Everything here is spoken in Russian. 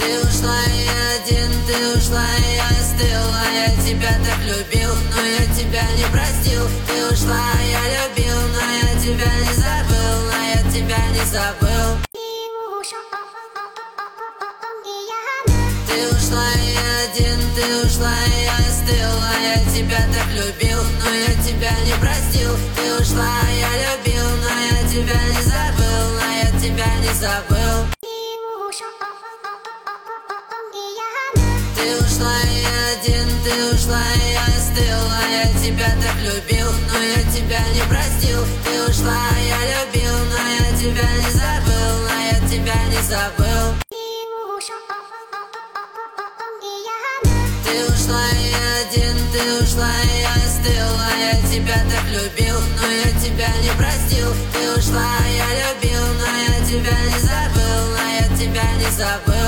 Ты ушла и один, ты ушла и я остыл. А я тебя так любил, но я тебя не простил. Ты ушла, я любил, но я тебя не забыл. Но я тебя не забыл. Ты ушла и один, ты ушла и я остыл. А я тебя так любил, но я тебя не простил. Ты ушла, я любил, но я тебя не забыл. Но я тебя не забыл. Ты ушла и один, ты ушла и я остыл. А я тебя так любил, но я тебя не простил. Ты ушла, я любил, но я тебя не забыл. Но я тебя не забыл. Ты ушла и один, ты ушла и я остыл. А я тебя так любил, но я тебя не простил. Ты ушла, я любил, но я тебя не забыл. Но я тебя не забыл.